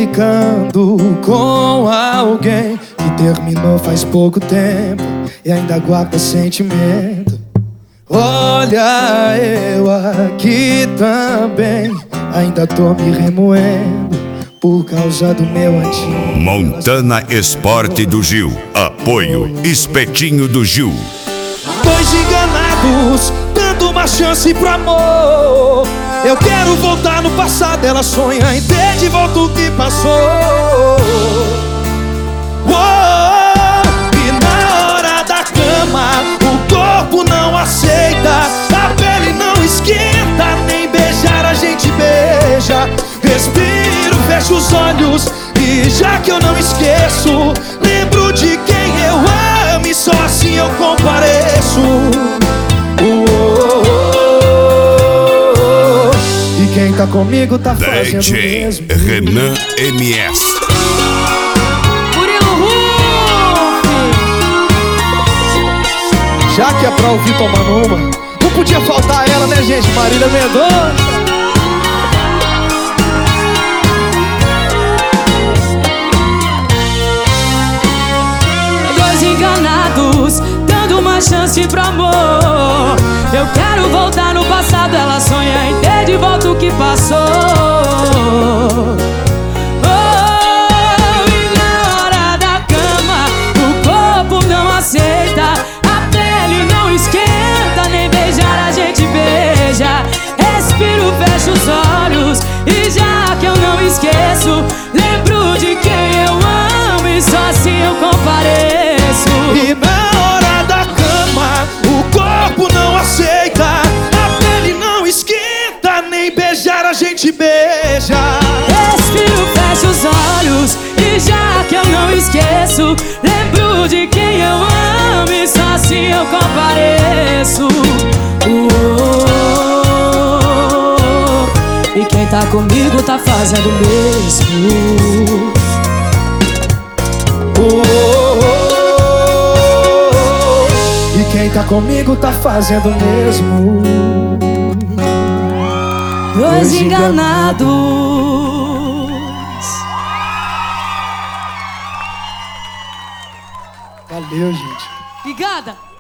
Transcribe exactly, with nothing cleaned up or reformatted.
ficando com alguém que terminou faz pouco tempo e ainda guarda sentimento. Olha, eu aqui também ainda tô me remoendo por causa do meu antigo. Montana Esporte do Gil. Apoio Espetinho do Gil. Dois enganados, dando uma chance pro amor. Eu quero voltar no passado, ela sonha em ter de volta o que passou. Oh, e na hora da cama, o corpo não aceita, a pele não esquenta, nem beijar a gente beija. Respiro, fecho os olhos e já que eu não esqueço, lembro de quem eu amo e só assim eu compareço. Oh, oh, oh, oh. E quem tá comigo tá fazendo D J mesmo. Renan M S. Já que é pra ouvir tomando uma, não podia faltar ela, né, gente? Marília Mendonça. Dois enganados, dando uma chance pro amor. Eu quero voltar no passado, ela sonha em ter de volta o que passou. Oh, e na hora da cama, o corpo não aceita, a pele não esquenta, nem beijar a gente beija. Respiro, fecho os olhos e já que eu não esqueço, lembro de quem eu amo e só assim eu compareço. E na hora da cama, o corpo não aceita, a pele não esquenta, nem beijar a gente beija. Respiro, fecho os olhos e já que eu não esqueço, lembro de quem eu amo e só assim eu compareço. Oh, e quem tá comigo tá fazendo o mesmo. Oh, oh, oh. E quem tá comigo tá fazendo mesmo. Dois enganados. Valeu, gente. Obrigada.